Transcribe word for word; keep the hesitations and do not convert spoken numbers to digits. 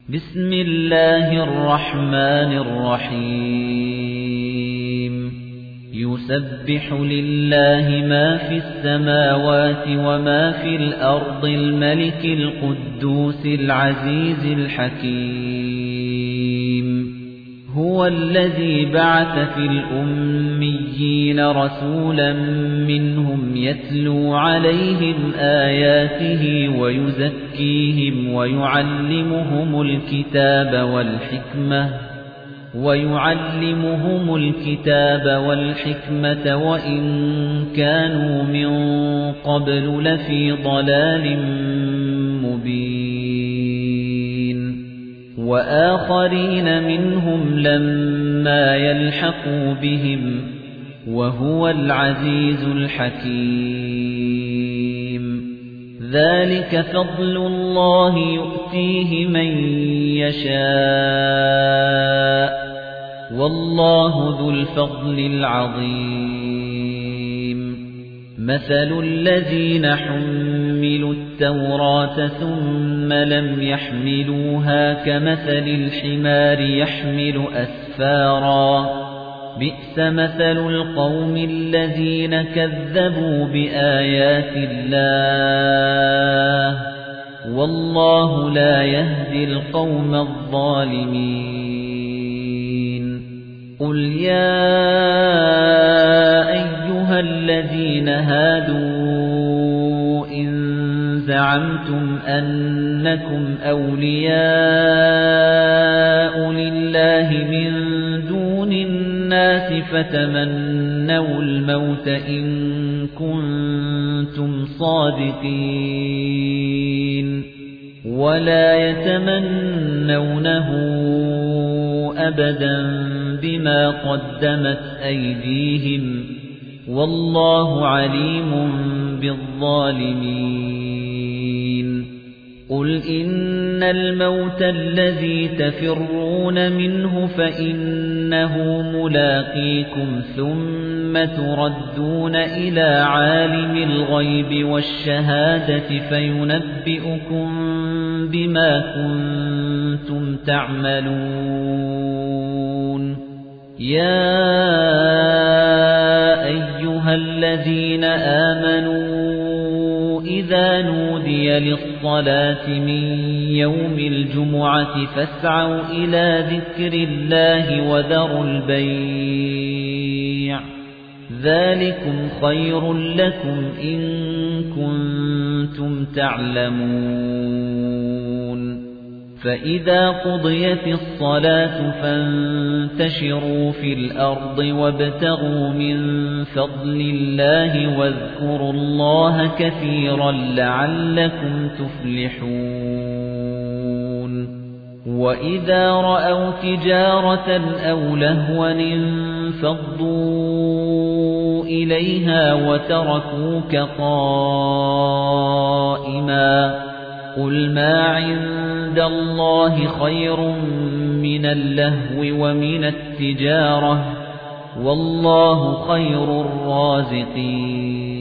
بسم الله الرحمن الرحيم يسبح لله ما في السماوات وما في الأرض الملك القدوس العزيز الحكيم هو الذي بعث في الأميين رسولا منهم يتلو عليهم آياته ويزكيهم ويعلمهم الكتاب والحكمة ويعلمهم الكتاب والحكمة وإن كانوا من قبل لفي ضلال مبين وآخرين منهم لما يلحقوا بهم وهو العزيز الحكيم ذلك فضل الله يؤتيه من يشاء والله ذو الفضل العظيم مثل الذين حملوا التوراة ثم لم يحملوها كمثل الحمار يحمل أسفارا بئس مثل القوم الذين كذبوا بآيات الله والله لا يهدي القوم الظالمين قل يا أيها الذين هادوا إن زعمتم أنكم أولياء لله من دون الناس فتمنوا الموت إن كنتم صادقين ولا يتمنونه أبدا بما قدمت أيديهم والله عليم بالظالمين قل إن الموت الذي تفرون منه فإنه ملاقيكم ثم تردون إلى عالم الغيب والشهادة فينبئكم بما كنتم تعملون يا أيها الذين آمنوا إذا نودي للصلاة من يوم الجمعة فاسعوا إلى ذكر الله وذروا البيع ذلكم خير لكم إن كنتم تعلمون فإذا قضيت الصلاة فانتشروا في الأرض وابتغوا من فضل الله واذكروا الله كثيرا لعلكم تفلحون وإذا رأوا تجارة أو لهوا انفضوا إليها وتركوك قائما قل ما عند الله خير من اللهو ومن التجارة والله خير الرازقين